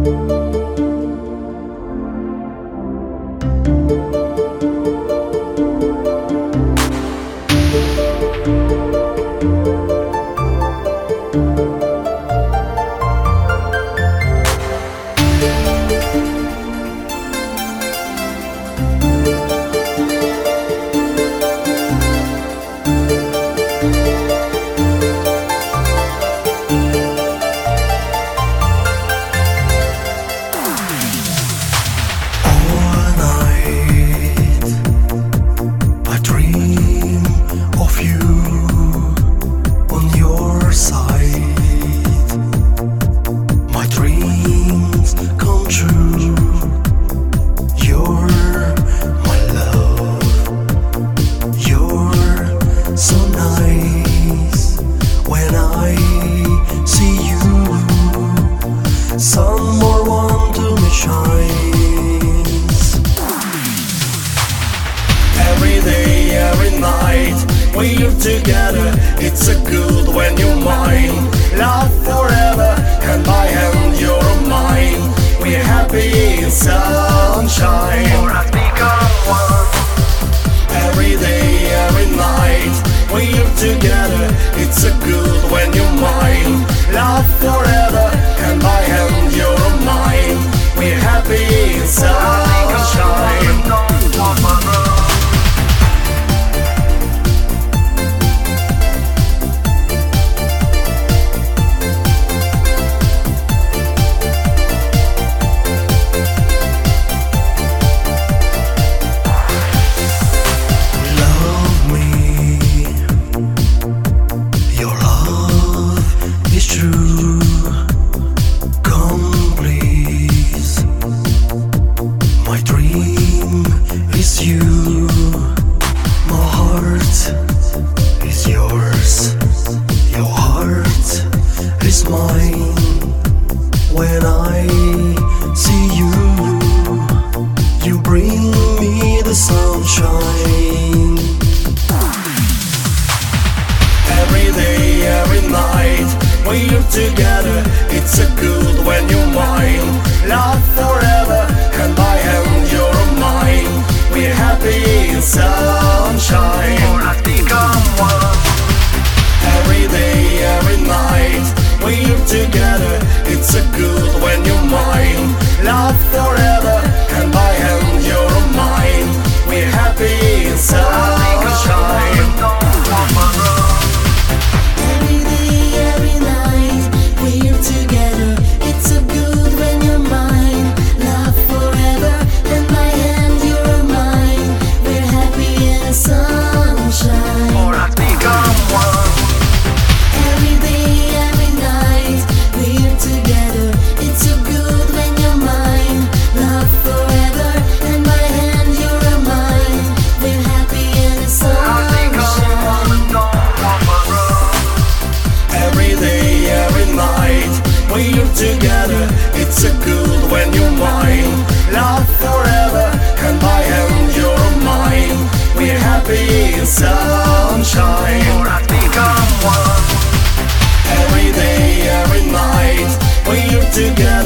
We're together, it's a good when you're mine. Love forever, hand by hand you're mine. We're happy in sunshine. Every day, every night, we're together, it's a good when you're mine. Love forever, hand by hand you're mine. We're happy in sunshine. When I see you, you bring me the sunshine. Every day, every night, we're together, it's a good when you're mine. Love forever, hand by hand you're mine. We're happy in sunshine. Every day, every night, we're together, it's a good when you're mine. Love forever, hand by hand you're mine. We're happy in sunshine. Every day, every night, we're together, it's a good when you're mine. Love forever, hand by hand you're mine. We're happy in sunshine. Every day, every night, we're together, it's so good when you're mine. Love forever, and by hand you're mine. We're happy in the sunshine. Every day, every night, we're together, it's a good when you're mine. Love forever, hand by hand you're mine. We're happy in sunshine. Every day, every night, we're together.